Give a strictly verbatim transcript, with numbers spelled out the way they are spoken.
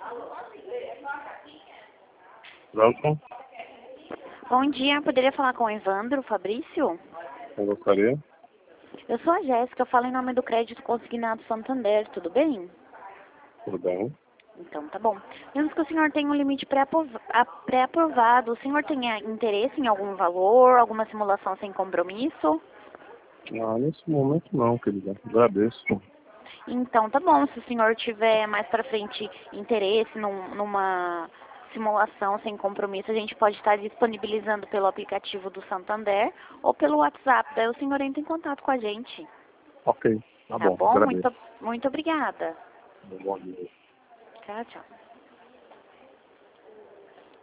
Pronto? Bom dia, poderia falar com o Evandro Fabrício? Eu gostaria. Eu sou a Jéssica, eu falo em nome do Crédito Consignado Santander, tudo bem? Tudo bem? Então, tá bom. Vemos que o senhor tem um limite pré-aprova- a- pré-aprovado. O senhor tem eh, interesse em algum valor, alguma simulação sem compromisso? Ah, nesse momento não, querida. Agradeço. Então, tá bom. Se o senhor tiver mais pra frente interesse num- numa simulação sem compromisso, a gente pode estar disponibilizando pelo aplicativo do Santander ou pelo WhatsApp. Daí o senhor entra em contato com a gente. Ok, tá Tá bom. bom? Agradeço. Muito, muito obrigada. Bom dia. Tchau, tchau.